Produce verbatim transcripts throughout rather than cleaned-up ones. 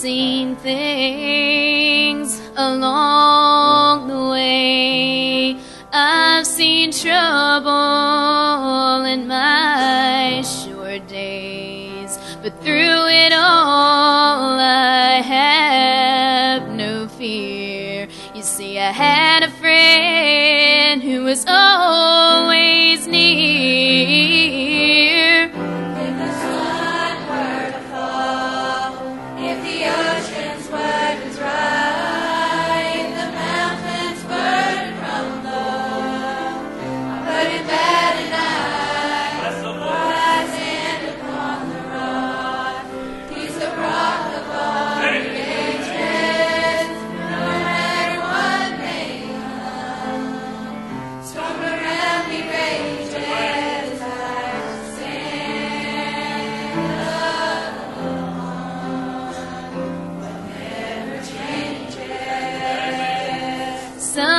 seen things along the way. I've seen trouble in my short days, but through it all I have no fear. You see, I had a friend who was always near. If the sun were to fall, if the oceans were to dry, if the mountains were to crumble, I wouldn't bat an eye. For I stand upon the rock. He's the rock of all the ages. No matter what may come, storm around me rages. I stand alone, but never changes.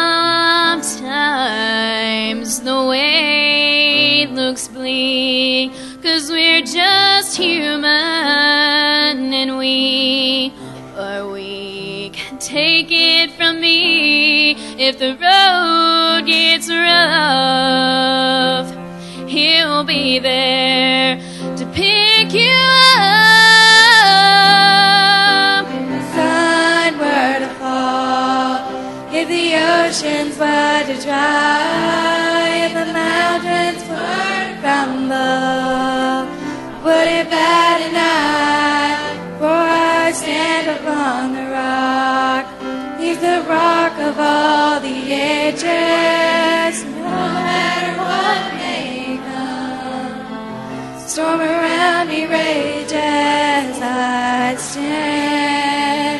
Sometimes the way looks bleak, 'cause we're just human and we are weak. Take it from me, if the road gets rough, he'll be there to pick you up. If the sun were to fall, if the oceans were to dry, if the mountains were to crumble, would it bat an eye? For I stand upon the rock. He's the rock of all the ages. No matter what may come, storm around me rages. I stand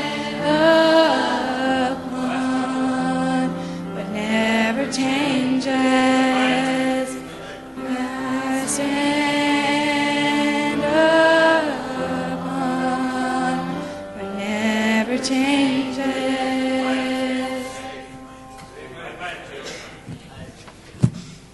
upon, but never changes. I stand upon, but never changes.